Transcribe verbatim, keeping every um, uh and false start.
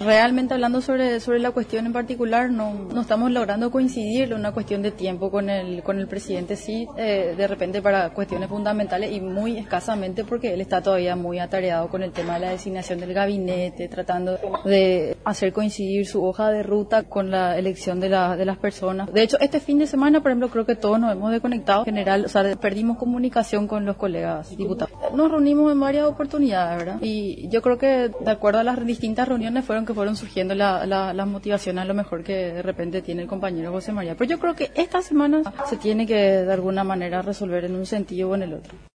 Realmente hablando sobre, sobre la cuestión en particular, no, no estamos logrando coincidir, una cuestión de tiempo con el, con el presidente, sí, eh, de repente para cuestiones fundamentales y muy escasamente porque él está todavía muy atareado con el tema de la designación del gabinete, tratando de hacer coincidir su hoja de ruta con la elección de, la, de las personas. De hecho, este fin de semana, por ejemplo, creo que todos nos hemos desconectado, en general, o sea, perdimos comunicación con los colegas diputados. Nos reunimos en varias oportunidades, ¿verdad? Y yo creo que de acuerdo a las distintas reuniones fueron que fueron surgiendo la, la, las motivaciones a lo mejor que de repente tiene el compañero José María. Pero yo creo que esta semana se tiene que de alguna manera resolver en un sentido o en el otro.